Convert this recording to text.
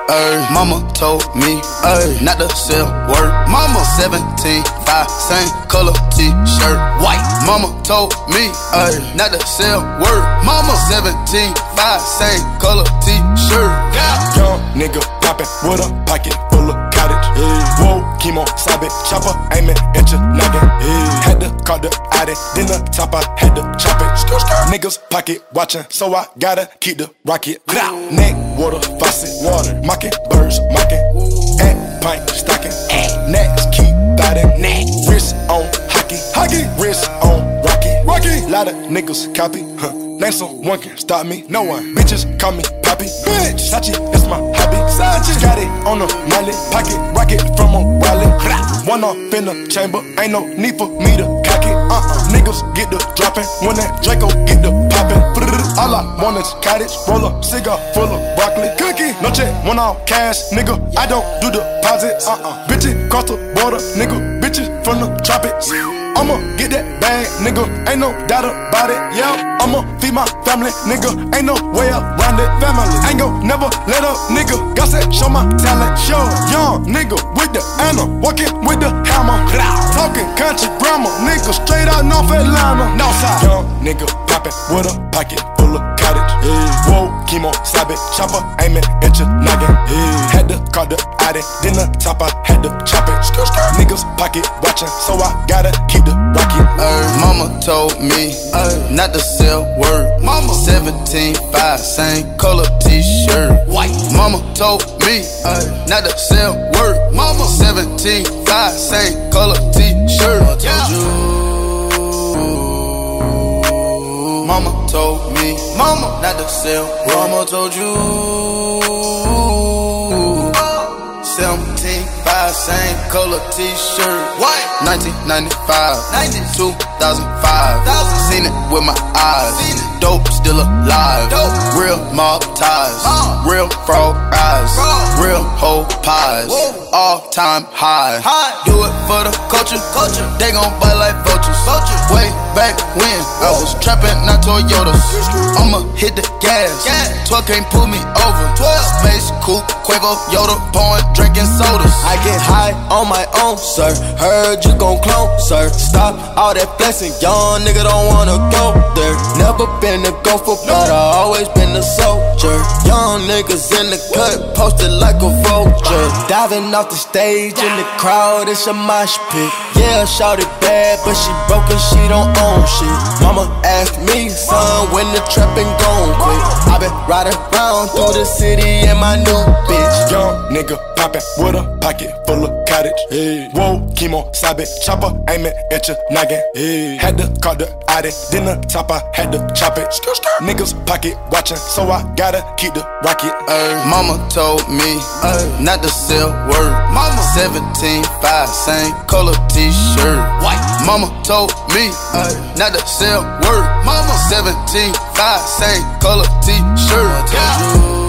Mama told me, not to sell word. Mama 17.5, same color t-shirt, white. Mama told me, not to sell word. Mama 17.5, same color t-shirt. Yeah. Young nigga poppin' with a pocket full of cottage. Whoa, chemo, sabe, chopper, aiming at your noggin. Had to call the addy, then the top I had to chop it. Niggas pocket watchin', so I gotta keep the rocket. Neck, water, faucet, water, mocking, birds, mocking. At pint, stocking, next, keep biting. Wrist on hockey, wrist on rocky. Lot of niggas copy, name someone can stop me, no one. Bitches call me Poppy, bitch. Sachi, that's my hobby. Got it on the mallet, pocket rocket from a wallet. One off in the chamber, ain't no need for me to cock it. Niggas get the dropping when that Draco get the popping. All I want is cottage, roll up, cigar full of broccoli. Cookie, no check, one off cash, nigga. I don't do deposits. Bitches cross the border, nigga. Bitches from the tropics. I'ma get that bag, nigga, ain't no doubt about it, yeah. I'ma feed my family, nigga, ain't no way around it. Family, ain't gon' never let up, nigga. God said, show my talent, show. Young nigga with the Anna, walking with the hammer. Talking country grammar, nigga, straight out North Atlanta. Northside. Young nigga poppin' with a pocket full of cottage. Whoa, chemo, sabe, chopper, aiming at your noggin. Had to call the addy, then the top I had to chop it. Niggas pocket watchin', so I gotta keep the rocket. Mama told me not to sell word. Mama 17.5, same color t-shirt, white. Mama told me not to sell word. Mama 17.5, same color t-shirt. Mama told me, mama not to sell. Mama told you 17.5, same color t-shirt, white. 1995, 2005. Seen it with my eyes. Dope still alive. Real mob ties, real frog eyes, real whole pies. All time high. Do it for the culture. They gon' bite like vultures. Way back when I was trapping, not Toyotas. I'ma hit the gas. 12 can't pull me over. Space coupe, Quavo, Yoda, pouring, drinking sodas. I get high on my own, sir. Heard you gon' clone, sir. Stop all that flexing, young nigga don't wanna go there. Never been a gopher, but I always been a soldier. Young niggas in the cut, posted like a vulture. Diving off the stage in the crowd, it's a mosh pit. Yeah, shawty bad, but she broke and she don't own shit. Mama asked me, son, when the trapping gon' quit. I been riding around through the city in my new bitch. Young nigga poppin' with a pocket full of cottage. Whoa, chemo, sabe, chopper, aiming at your noggin. Had to call the addy, then the top I had to chop it. Niggas pocket watchin', so I gotta keep the rocket. Mama told me not to sell word. Mama 17.5, same color t-shirt, white. Mama told me not to sell word. Mama 17.5, same color t-shirt.